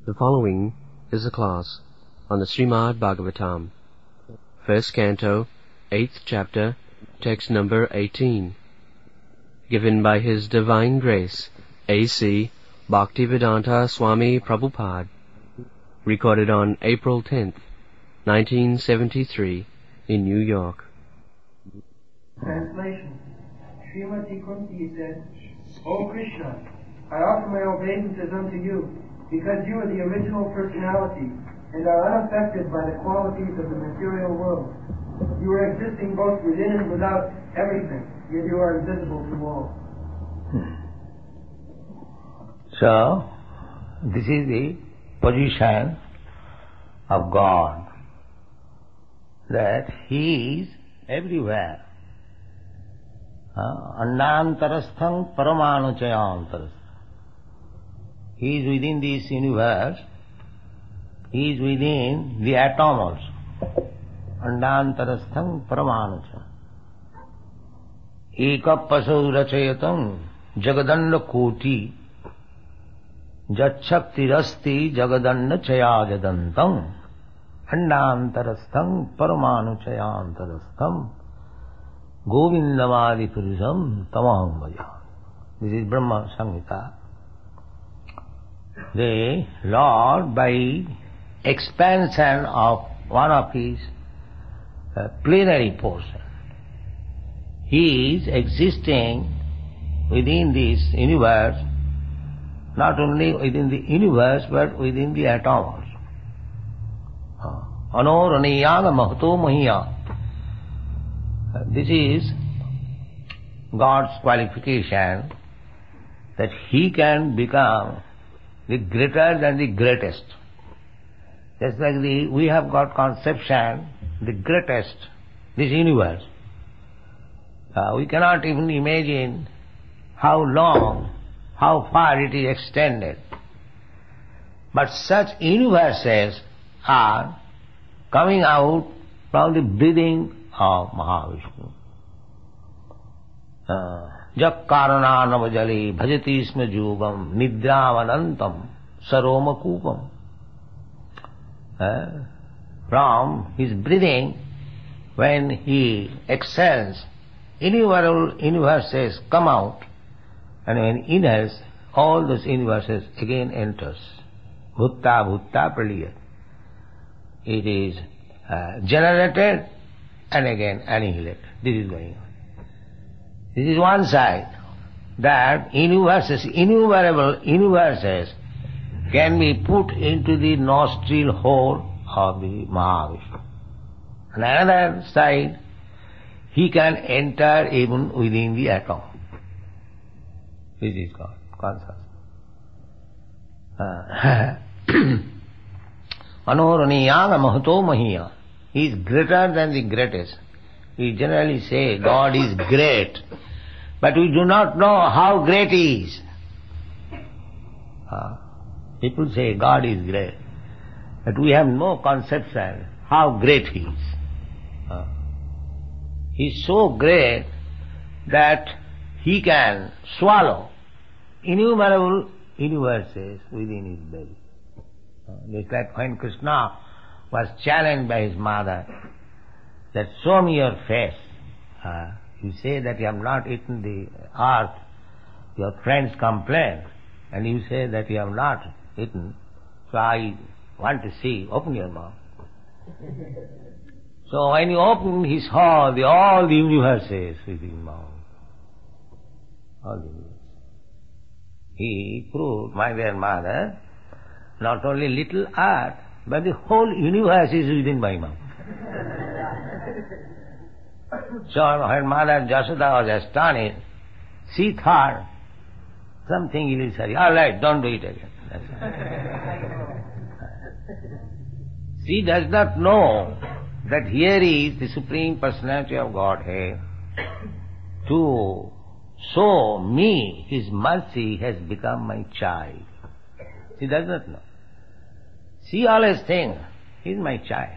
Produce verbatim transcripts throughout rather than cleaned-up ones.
The following is a class on the Srimad Bhagavatam, first canto, eighth chapter, text number eighteen, given by His Divine Grace, A C Bhaktivedanta Swami Prabhupada, recorded on April tenth, nineteen seventy-three, in New York. Translation. Srimati Kunti said, O Krishna, I offer my obeisances unto you, because you are the original personality and are unaffected by the qualities of the material world. You are existing both within and without everything, yet you are invisible to all. So, this is the position of God, that He is everywhere. Annantarastham paramanuchayantarastham. He is within this universe. He is within the atom also. Annantarastham paramanucha. Ekapasau rachayatam jagadanda koti jachaktirasti jagadanda chayajadantam annantarastham paramanuchayantarastham govindamadi purusham tamaham bhaja. This is Brahma Samhita. The Lord, by expansion of one of His uh, plenary portion, He is existing within this universe, not only within the universe, but within the atom also. Anoraniyana mahato mahiya. This is God's qualification, that He can become the greater than the greatest. Just like the, we have got conception, the greatest, this universe. Uh, we cannot even imagine how long, how far it is extended. But such universes are coming out from the breathing of Mahavishnu. Jak karananavajali bhajati isma jugam nidravanantam saromakupam. From his breathing, when he exhales, innumerable universes come out, and when he inhales, all those universes again enters. Bhutta bhutta praliyat. It is uh, generated and again annihilated. This is going on. This is one side, that universes, innumerable universes can be put into the nostril hole of the Mahavishnu. On another side, he can enter even within the atom. This is called consciousness. Anoraniyana mahato mahiya. He is greater than the greatest. We generally say God is great, but we do not know how great He is. Uh, people say God is great, but we have no conception how great He is. Uh, he is so great that He can swallow innumerable universes within His belly. Uh, just like when Krishna was challenged by his mother, that show me your face. Uh, you say that you have not eaten the earth. Your friends complain, and you say that you have not eaten. So I want to see. Open your mouth. So when you open, he saw the, all the universes within his mouth. All the universes. He proved, my dear mother, not only little earth, but the whole universe is within my mouth. So her mother Jasoda was astonished. She thought something illusory. All right, don't do it again. She does not know that here is the Supreme Personality of Godhead to show me His mercy has become my child. She does not know. She always thinks, he is my child.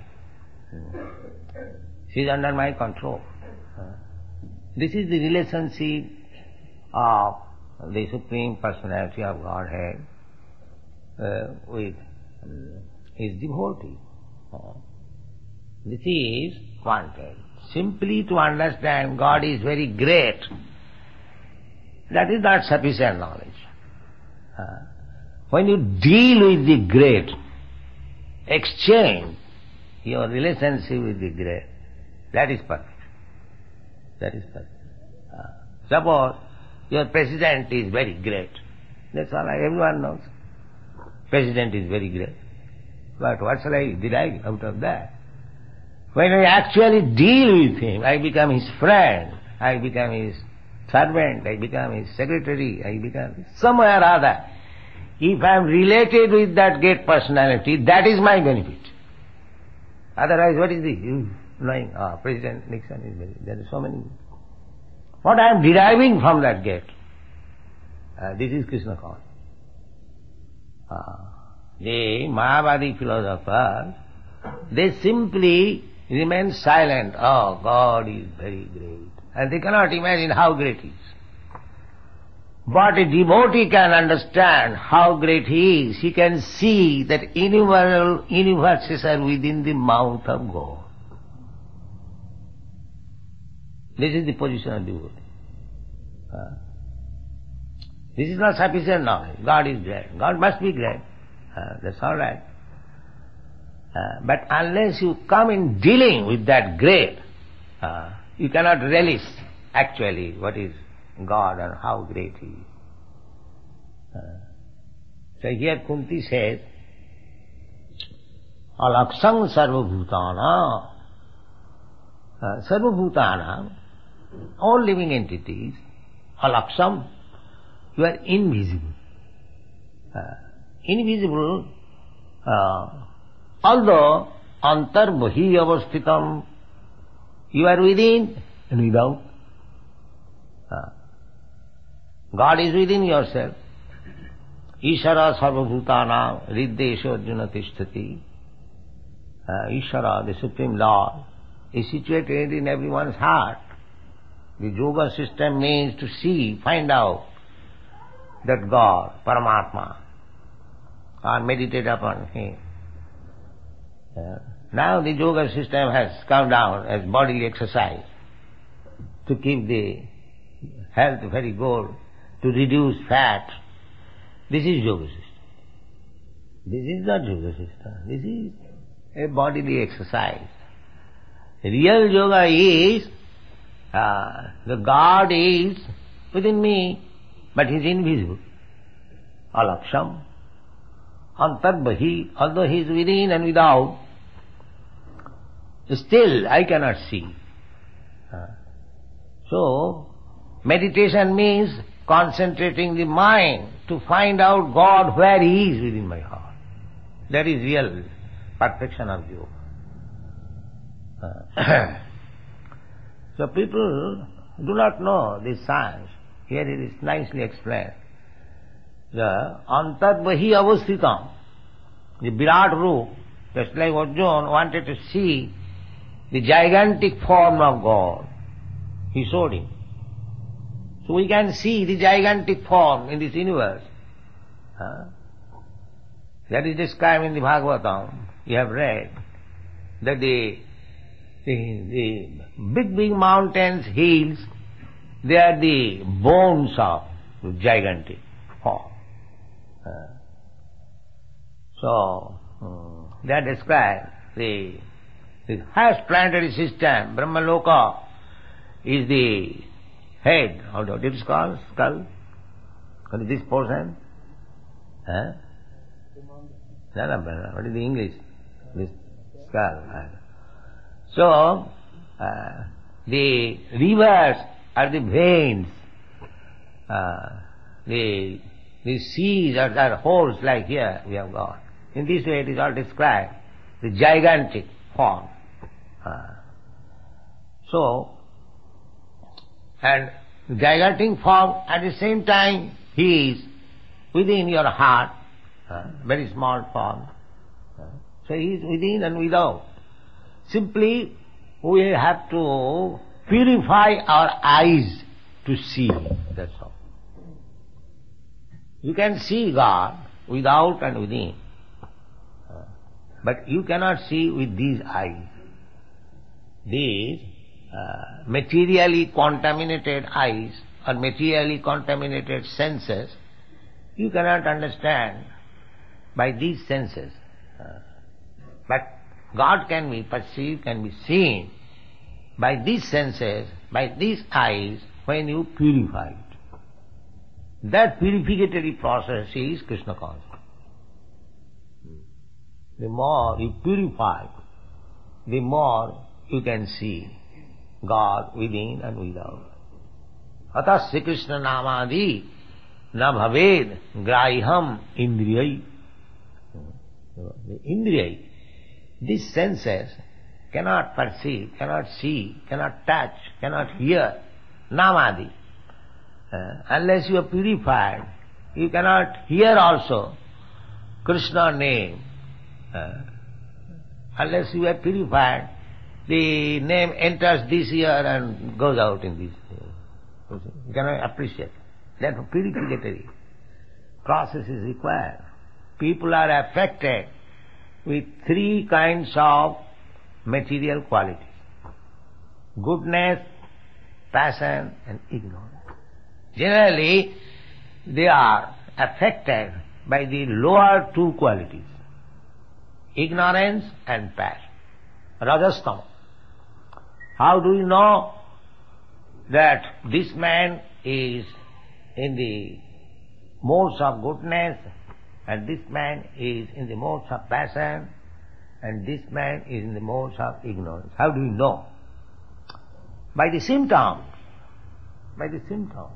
She is under my control. This is the relationship of the Supreme Personality of Godhead uh, with his devotee. This is wanted. Simply to understand God is very great, that is not sufficient knowledge. When you deal with the great, exchange your relationship with the great, that is perfect. That is perfect. Suppose your president is very great. That's all, everyone knows. President is very great. But what shall I derive out of that? When I actually deal with him, I become his friend, I become his servant, I become his secretary, I become somewhere or other. If I am related with that great personality, that is my benefit. Otherwise, what is this? You knowing, ah, President Nixon is very, there are so many. What I am deriving from that gate, uh, this is Krishna consciousness. Uh, the Mayavadi philosophers, they simply remain silent. Oh, God is very great. And they cannot imagine how great he is. But a devotee can understand how great he is. He can see that universal universes are within the mouth of God. This is the position of devotee. Uh, this is not sufficient knowledge. God is great. God must be great. Uh, that's all right. Uh, but unless you come in dealing with that great, uh, you cannot relish actually what is God and how great He is. Uh, so here Kunti says, Alaksam sarvabhutana, uh, sarvabhutana, all living entities, alaksam, you are invisible. Uh, invisible, uh, although antarbhi avasthitam, you are within and without. Uh, God is within yourself. Ishara sarvabhutana riddesho arjuna tishtati. Uh, Ishara, the Supreme Lord, is situated in everyone's heart. The yoga system means to see, find out that God, Paramatma, or meditate upon Him. Uh, now the yoga system has come down as bodily exercise to keep the health very good, to reduce fat. This is yoga system. This is not yoga system. This is a bodily exercise. Real yoga is, uh, the God is within me, but He is invisible. Alaksham. Antarbhi, although He is within and without, still I cannot see. Uh, so, meditation means concentrating the mind to find out God where He is within my heart. That is real perfection of yoga. Uh, so people do not know this science. Here it is nicely explained. The antarbhi avasthitam, the Virat Roop, just like Arjuna wanted to see the gigantic form of God, he showed him. So we can see the gigantic form in this universe. Huh? That is described in the Bhagavatam. You have read that the, the, the big, big mountains, hills, they are the bones of the gigantic form. Uh, so, um, they are described. The, the highest planetary system, Brahmaloka, is the head, how do it is called? Skull? What is this portion? Huh? No, no, no, what is the English? This skull. So, uh, the rivers are the veins. Uh, the, the seas are, are holes like here we have got. In this way it is all described, the gigantic form. Uh, so, and gigantic form, at the same time, He is within your heart, uh, very small form. Uh, so He is within and without. Simply, we have to purify our eyes to see Him, that's all. You can see God without and within. but you cannot see with these eyes. These uh, materially contaminated eyes or materially contaminated senses, you cannot understand by these senses. Uh, but God can be perceived, can be seen by these senses, by these eyes, when you purify it. That purificatory process is Krishna consciousness. The more you purify, the more you can see God within and without. Atas Sri Krishna namadi na bhaved graham indriyai. The indriyai, these senses cannot perceive, cannot see, cannot touch, cannot hear namadi. Uh, unless you are purified, you cannot hear also Krishna name. Uh, unless you are purified, the name enters this ear and goes out in this ear. You cannot appreciate. Therefore purificatory process is required. People are affected with three kinds of material qualities: goodness, passion and ignorance. Generally, they are affected by the lower two qualities, ignorance and passion, rajastama. How do you know that this man is in the modes of goodness and this man is in the modes of passion and this man is in the modes of ignorance? How do you know? By the symptoms. By the symptoms.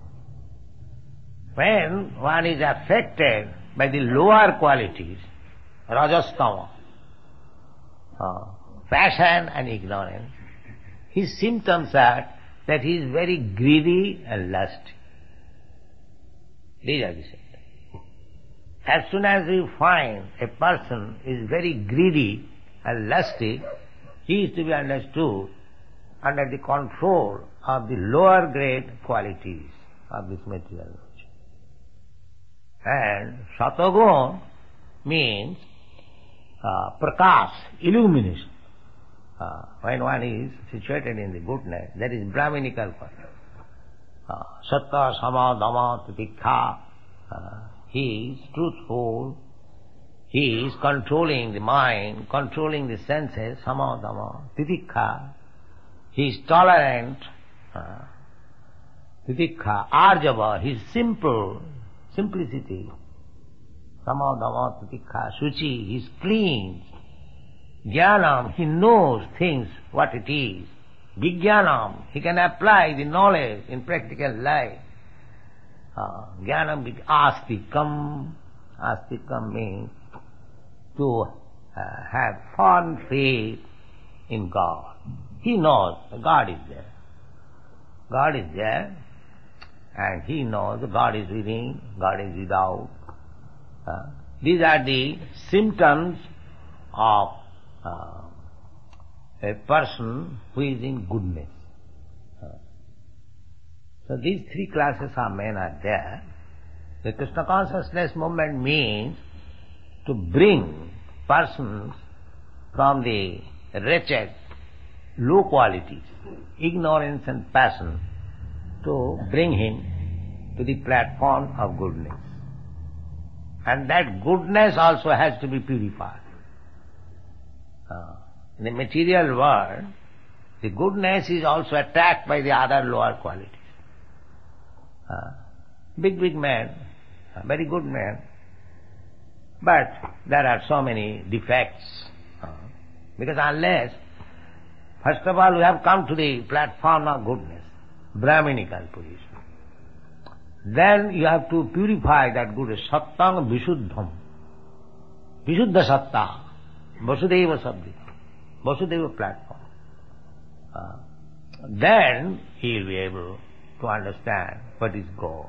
When one is affected by the lower qualities, rajastama, uh, passion and ignorance, his symptoms are that he is very greedy and lusty. These are the symptoms. As soon as you find a person is very greedy and lusty, he is to be understood under the control of the lower grade qualities of this material nature. And Satagun means uh, prakash, illumination. Uh, when one is situated in the goodness, that is Brahminical quality. Uh, Satta, Sama, Dhamma, Titikha. Uh, he is truthful. He is controlling the mind, controlling the senses, Sama, Dhamma, Titikha. He is tolerant. Uh, Titikha, Arjava, he is simple. Simplicity, Sama, Dhamma, Titikha, Suchi, he is clean. Jnanam, he knows things, what it is. Vijnanam, he can apply the knowledge in practical life. Uh, Jnanam with astikam. Astikam means to uh, have firm faith in God. He knows God is there. God is there. And he knows God is within, God is without. Uh, these are the symptoms of uh, a person who is in goodness. Uh, so these three classes of men are there. The Krishna consciousness movement means to bring persons from the wretched, low qualities, ignorance and passion, to bring him to the platform of goodness. And that goodness also has to be purified. Uh, in the material world, the goodness is also attacked by the other lower qualities. Uh, big, big man, a very good man, but there are so many defects. Uh, because unless, first of all, we have come to the platform of goodness, Brahminical position. Then you have to purify that goodness, Sattang Vishuddham. Vishuddha Satta, Vasudeva Sabdhi, Vasudeva platform. Uh, then he will be able to understand what is God.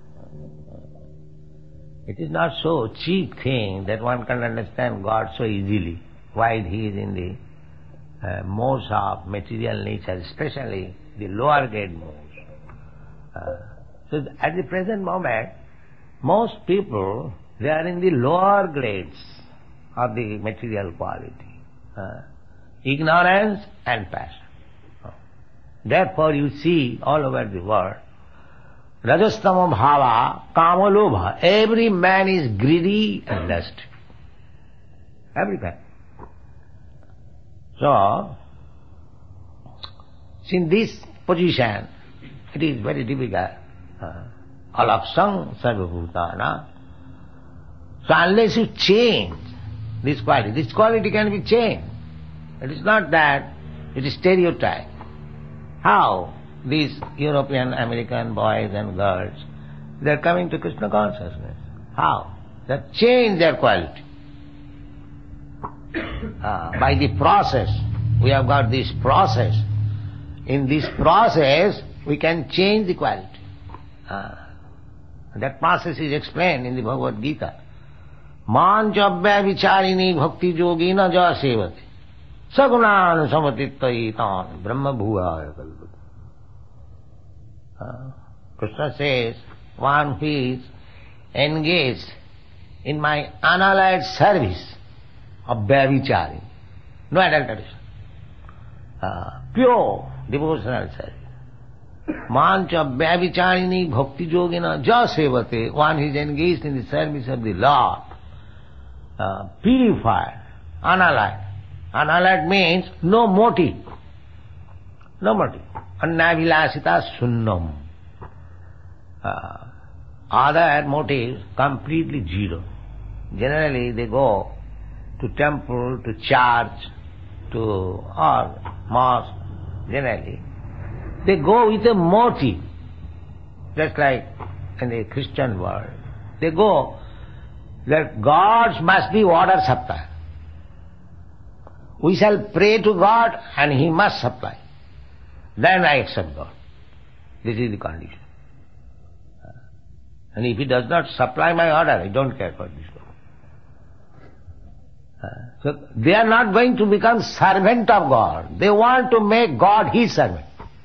It is not so cheap thing that one can understand God so easily, while he is in the uh, modes of material nature, especially the lower grade modes. Uh, so at the present moment, most people, they are in the lower grades of the material quality. Uh, ignorance and passion. Therefore you see all over the world, Rajastama bhava, kamalobha. Every man is greedy and lusty. Every man. So, in this position, it is very difficult. Alaksang sarvabhutana. So unless you change this quality, this quality can be changed. It is not that it is stereotype. How these European, American boys and girls, they are coming to Krishna consciousness. How? They have changed their quality. Uh, by the process, we have got this process. In this process, we can change the quality. Uh, that process is explained in the Bhagavad Gita. Manchabhya vicharini bhakti yogina ja sevate sagunan samatitaitan brahma bhuvaya kalpati. Uh, Krishna says, one who is engaged in my unallied service of Bhavichari, no adulteration, uh, pure devotional service. Mancha Bhavicharini bhakti yogina ja sevate, one who is engaged in the service of the Lord, uh, purified, unallied. Unallied means no motive, no motive. Annavilasita sunnam. Uh, other motives completely zero. Generally they go to temple, to church, to or mosque, generally. They go with a motive, just like in the Christian world. They go that God must be water supply. We shall pray to God and He must supply. Then I accept God. This is the condition. And if He does not supply my order, I don't care for this God. So they are not going to become servant of God. They want to make God His servant.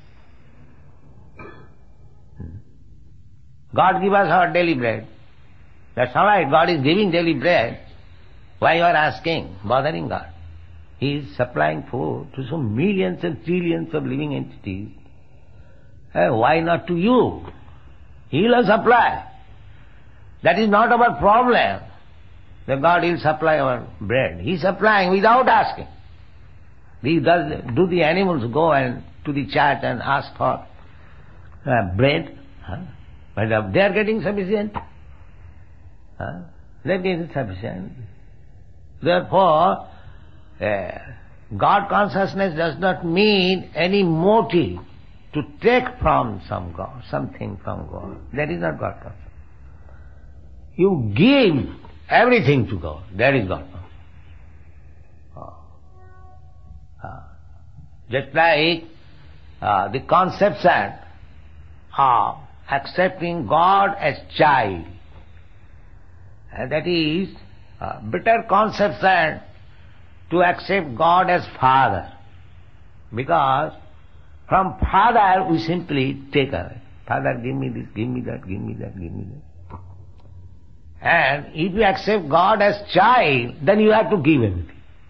God give us our daily bread. That's all right. God is giving daily bread. Why you are asking, bothering God? He is supplying food to some millions and trillions of living entities. Eh, why not to you? He will supply. That is not our problem. The God will supply our bread. He is supplying without asking. He does, do the animals go and to the church and ask for uh, bread? Huh? But uh, they are getting sufficient. Huh? They are getting sufficient. Therefore, uh, God consciousness does not mean any motive to take from some God, something from God. That is not God consciousness. You give everything to God. That is God consciousness. Oh. Uh, just like uh, the conception of accepting God as child. And that is a better conception to accept God as Father. Because from Father we simply take away. Father, give me this, give me that, give me that, give me that. And if you accept God as child, then you have to give everything.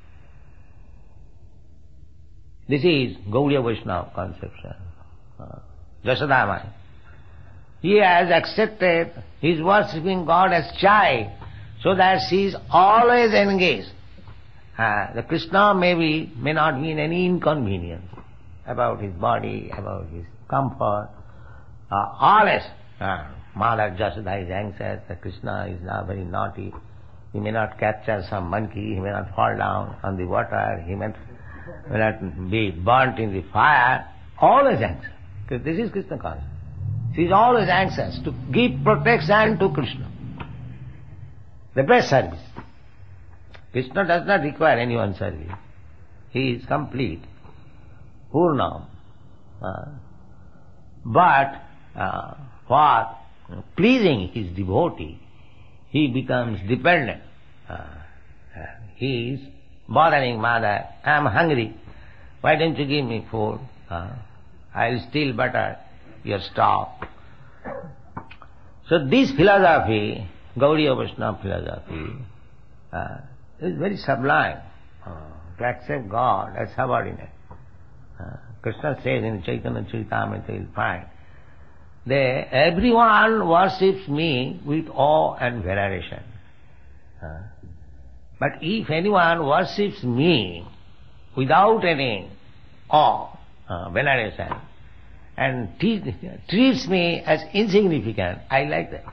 This is Gaudiya Vaishnava conception. Uh, Jasodamai. He has accepted, he is worshipping God as child, so that she is always engaged. Uh, the Krishna may be, may not be in any inconvenience about his body, about his comfort. Uh, always, uh, Mother Jasoda is anxious, that Krishna is now very naughty. He may not capture some monkey, he may not fall down on the water, he may, may not be burnt in the fire. Always anxious. Because this is Krishna consciousness. She is always anxious to give protection to Krishna. The best service. Krishna does not require anyone's service. He is complete, Purnam. Uh, but uh, for pleasing his devotee, he becomes dependent. Uh, uh, he is bothering mother, I am hungry, why don't you give me food? Uh, I will steal butter, your stock. So this philosophy, Gaudiya Vaishnava philosophy, uh, It's very sublime uh, to accept God as subordinate. Uh, Krishna says in Chaitanya Charitamrita, you'll find, they, everyone worships me with awe and veneration. Uh, but if anyone worships me without any awe, uh, veneration, and te- treats me as insignificant, I like that.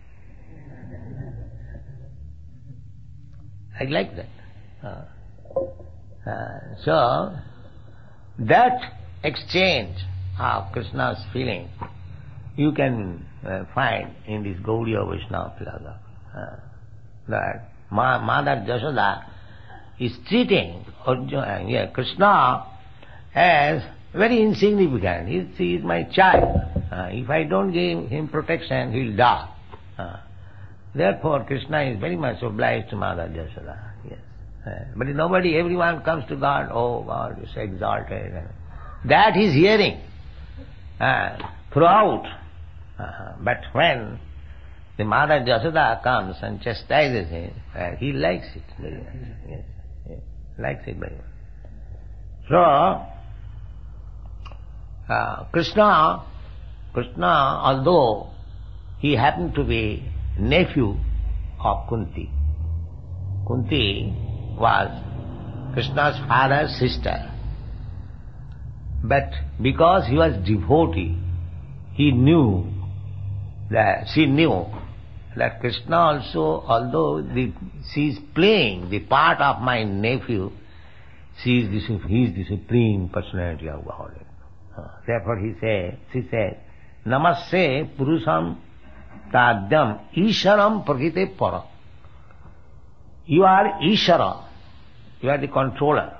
I like that. Uh, uh, so, that exchange of Krishna's feeling you can uh, find in this Gaudiya Vaishnava philosophy. Uh, that Ma- Mother Jashoda is treating Arjuna, yeah, Krishna as very insignificant. He, he is my child. Uh, if I don't give him protection, he will die. Uh, therefore, Krishna is very much obliged to Mother Jashoda. Yes. Uh, but nobody, everyone comes to God, oh God, is exalted. That he is hearing uh, throughout. Uh, but when the Mother Jashoda comes and chastises him, uh, he likes it very much. Yes. Yes. Likes it very much. So, uh, Krishna, Krishna, although he happened to be nephew of Kunti, Kunti was Krishna's father's sister. But because he was devotee, he knew that, she knew that Krishna also, although the, she is playing the part of my nephew, she is the, he is the supreme personality of Godhead. Uh, therefore he said, she said, Namaste Purusham Tadyam Isharam Prakite Para. You are Ishara. You are the controller.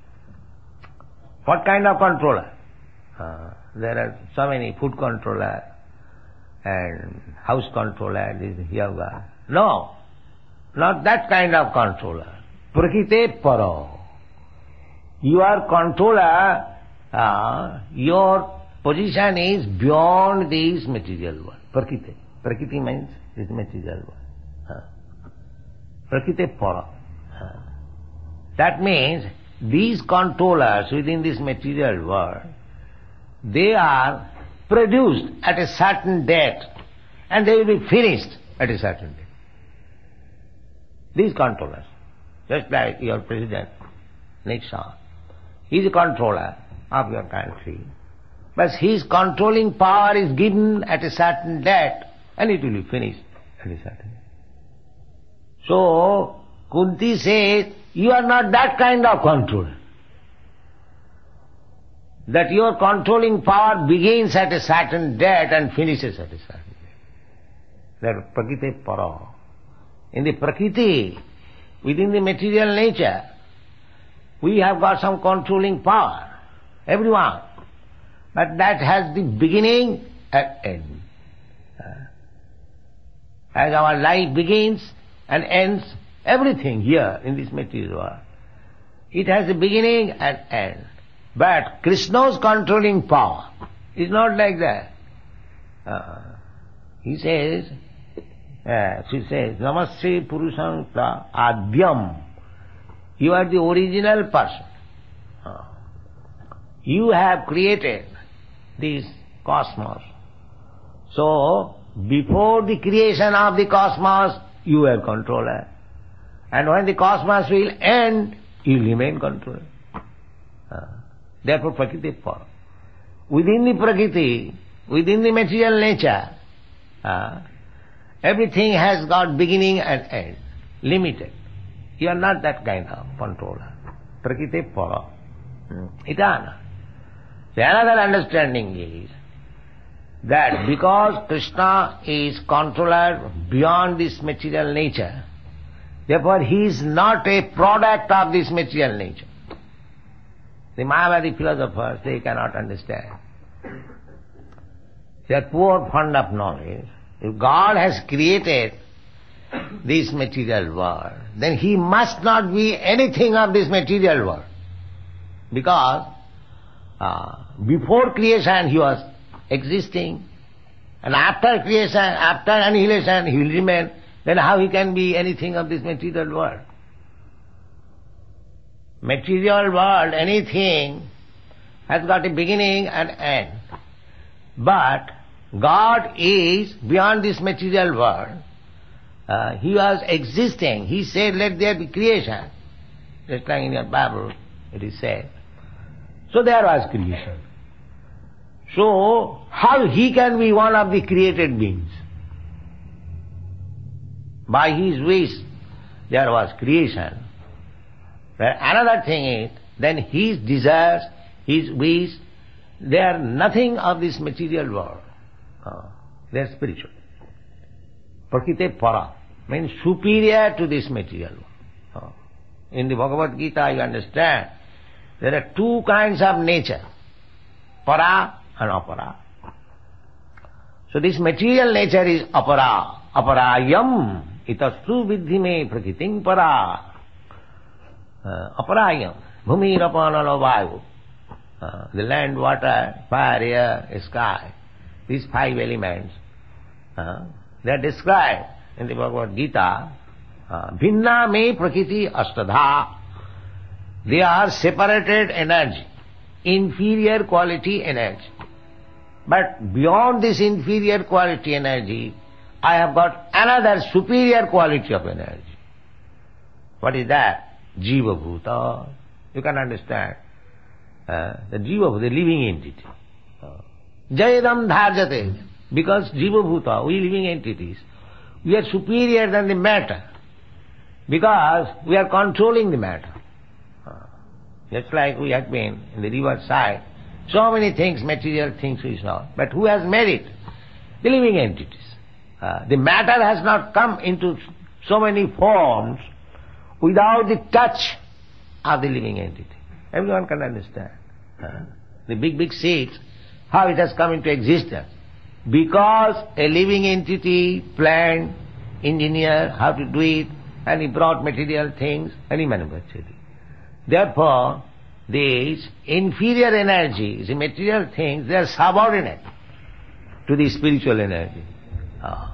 What kind of controller? Uh, there are so many food controller and house controller, this yoga. No, not that kind of controller. Prakite Para. You are controller, uh, your position is beyond this material world. Prakite. Prakriti means this material world. Uh, Prakite Para. Uh, that means these controllers within this material world, they are produced at a certain date and they will be finished at a certain date. These controllers, just like your president, Nixon, he is a controller of your country, but his controlling power is given at a certain date and it will be finished at a certain date. So, Kunti says, you are not that kind of controller. That your controlling power begins at a certain date and finishes at a certain date. That Prakriti Para. In the Prakriti, within the material nature, we have got some controlling power. Everyone. But that has the beginning and end. As our life begins and ends, everything here in this material world, it has a beginning and end. But Krishna's controlling power is not like that. Uh, he says, uh, she says, Namaste Purusham Adyam. You are the original person. Uh, you have created this cosmos. So, before the creation of the cosmos, you were controller. And when the cosmos will end, you remain controller. Uh, therefore, Prakriti Para. Within the Prakriti, within the material nature, uh, everything has got beginning and end, limited. You are not that kind of controller. Prakriti Para. Mm. Eternal. The another understanding is that because Krishna is controller beyond this material nature, therefore he is not a product of this material nature. The Mayavadi philosophers, they cannot understand. They are poor fond of knowledge. If God has created this material world, then he must not be anything of this material world. Because uh, before creation he was existing, and after creation, after annihilation he will remain, then how he can be anything of this material world? Material world, anything has got a beginning and end. But God is beyond this material world. Uh, he was existing. He said, let there be creation. Just like in your Bible it is said. So there was creation. So how he can be one of the created beings? By his wish there was creation. But another thing is, then his desires, his wish, they are nothing of this material world. Uh, they are spiritual. Prakite para means superior to this material world. Uh, in the Bhagavad Gita you understand, there are two kinds of nature, para and apara. So this material nature is apara, aparayam, itastu vidhi me prakiting para. Uh, aparayam, bhumi rapanalo vayu. Uh, the land, water, fire, air, sky, these five elements, uh, they are described in the Bhagavad Gita. Uh, Bhinna me prakriti astadha. They are separated energy, inferior quality energy. But beyond this inferior quality energy, I have got another superior quality of energy. What is that? Jiva Bhuta. You can understand. Uh, the Jiva, the living entity. Uh, Jayadam dharjate. Because Jiva Bhuta, we living entities, we are superior than the matter. Because we are controlling the matter. Uh, just like we have been in the river side, so many things, material things we saw. But who has made it? The living entities. Uh, the matter has not come into so many forms without the touch of the living entity. Everyone can understand. Uh, the big, big seeds, how it has come into existence. Because a living entity planned, engineered how to do it, and he brought material things and he manufactured it. Therefore, these inferior energies, the material things, they are subordinate to the spiritual energy. Oh.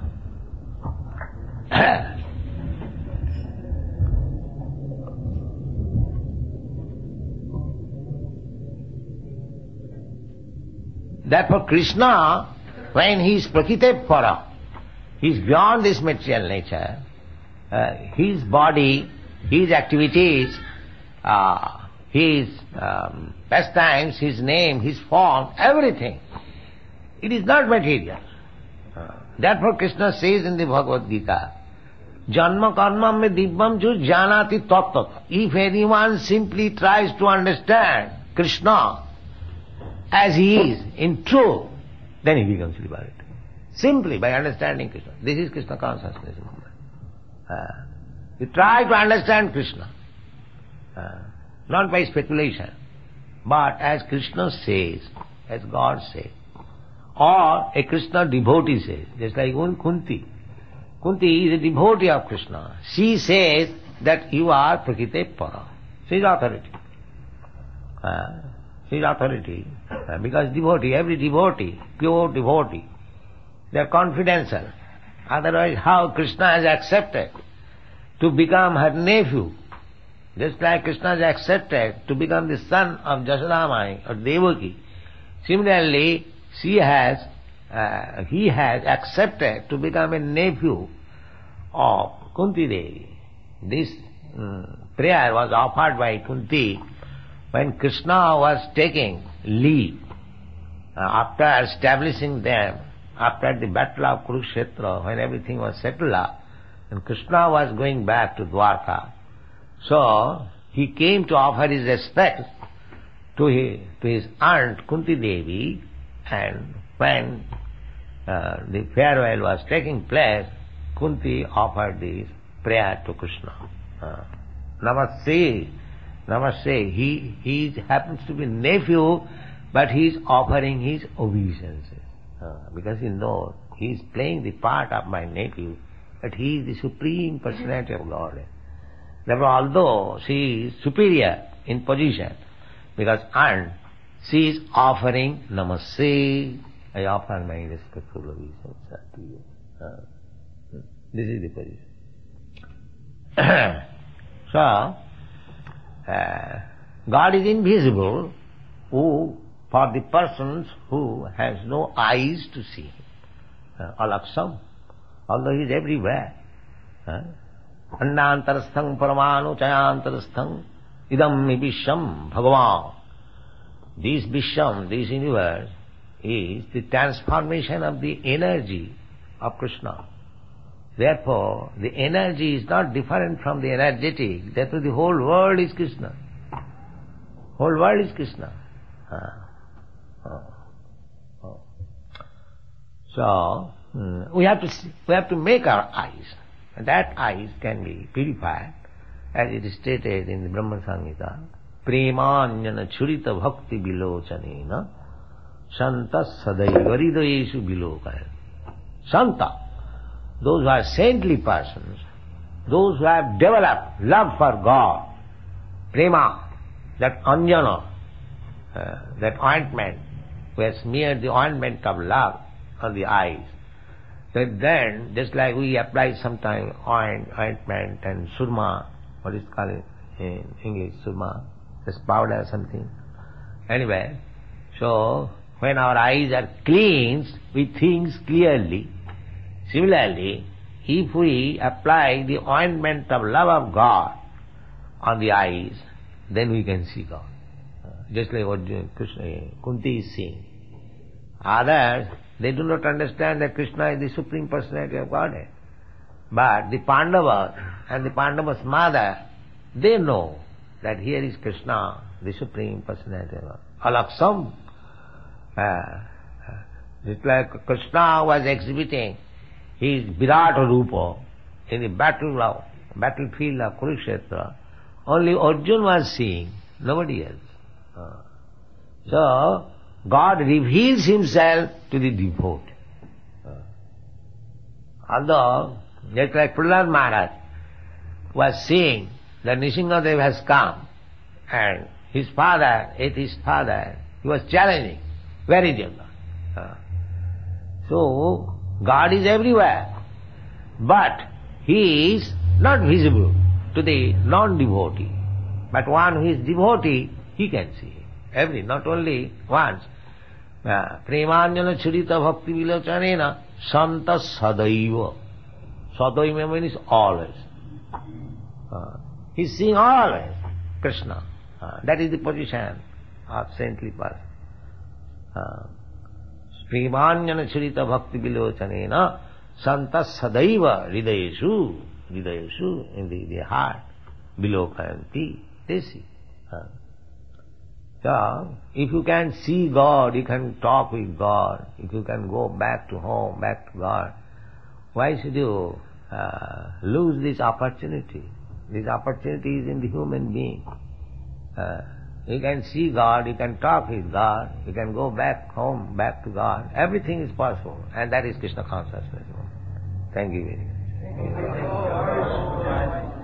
Therefore Krishna, when he is prakite para, he is beyond this material nature, uh, his body, his activities, uh, his um, pastimes, his name, his form, everything, it is not material. Uh, therefore Krishna says in the Bhagavad Gita, Janma karma me dibbam ju janati tattva. If anyone simply tries to understand Krishna as he is in truth, then he becomes liberated. Simply by understanding Krishna. This is Krishna consciousness. Uh, you try to understand Krishna, uh, not by speculation, but as Krishna says, as God says, or a Krishna devotee says, just like one Kunti. Kunti is a devotee of Krishna. She says that you are Prakite Para. She is authority. Uh, she is authority. Uh, because devotee, every devotee, pure devotee, they are confidential. Otherwise, how Krishna has accepted to become her nephew, just like Krishna has accepted to become the son of Jasodamai or Devaki. Similarly, she has, uh, he has accepted to become a nephew of Kunti Devi. This um, prayer was offered by Kunti when Krishna was taking leave uh, after establishing them, after the battle of Kurukshetra, when everything was settled up, and Krishna was going back to Dwarka. So, he came to offer his respect to his, to his aunt Kunti Devi, and when uh, the farewell was taking place, Kunti offered this prayer to Krishna. Uh, Namaste, Namaste. He, he happens to be nephew, but he is offering his obeisances. Uh, because he knows he is playing the part of my nephew, but he is the supreme personality of God. Therefore, although she is superior in position, because aunt, she is offering Namaste. I offer my respectful obeisances to you. Uh, this is the position. So, uh, God is invisible who, for the persons who has no eyes to see him. Uh, alaksam, although he is everywhere. Uh, Annantarasthang paramanu chayantarasthang idam visham bhagavan. This visham, this universe, is the transformation of the energy of Krishna. Therefore, the energy is not different from the energetic. Therefore, the whole world is Krishna. Whole world is Krishna. Uh, uh, uh. So, mm, we have to see, we have to make our eyes. And that eyes can be purified, as it is stated in the Brahma Samhita. Premanyana churita bhakti bilochanena santa sadaiva hridayeshu bilokaya. Santa, those who are saintly persons, those who have developed love for God, prema, that anjana, uh, that ointment, who has smeared the ointment of love on the eyes, that then, just like we apply sometimes oint, ointment and surma, what is called in English, surma, this powder or something. Anyway, so when our eyes are cleansed, we think clearly. Similarly, if we apply the ointment of love of God on the eyes, then we can see God. Just like what Krishna, Kunti is saying. Others, they do not understand that Krishna is the Supreme Personality of Godhead. But the Pandavas and the Pandavas' mother, they know that here is Krishna, the Supreme Personality of God. Alaksam. Uh, just like Krishna was exhibiting his Virat Rupa in the battle of, battlefield of Kurukshetra, only Arjuna was seeing, nobody else. Uh, so, God reveals himself to the devotee. Uh, although, just like Prahlad Maharaj was seeing that Nrsimhadev has come and his father, atheist father, he was challenging, where is your God? Uh, so, God is everywhere, but he is not visible to the non-devotee. But one who is devotee, he can see him. Every, not only once. Premanyana churita bhakti vilochanena santa sadaiva. Sadaiva means always. Uh, he is seeing always Krishna. Uh, that is the position of saintly person. Uh, Premanyana churita bhakti vilochanena santa sadaiva hridayeshu. Hridayeshu, in the, the heart. Vilokayanti. They see. Uh, So, if you can see God, you can talk with God, if you can go back to home, back to God, why should you uh, lose this opportunity? This opportunity is in the human being. Uh, you can see God, you can talk with God, you can go back home, back to God. Everything is possible, and that is Krishna consciousness. Thank you very much. Thank you.